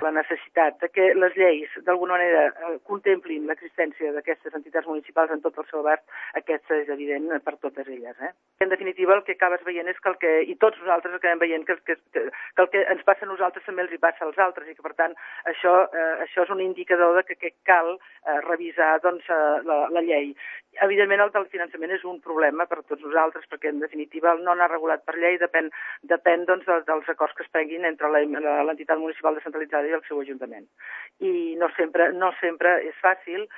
la necessitat de que les lleis d'alguna manera contemplin l'existència d'aquestes entitats municipals en tot el seu abast, aquesta és evident per totes elles. En definitiva, el que acabes veient és que i tots nosaltres acabem veient que el que ens passa a nosaltres també els hi passa als altres i que, per tant, això és un indicador de que cal revisar la llei. Evidentment, el del finançament és un problema per a tots nosaltres, perquè, en definitiva, no anar regulat per llei depèn dels acords que es prenguin entre l'entitat municipal descentralitzada i el seu ajuntament. I no sempre és fàcil.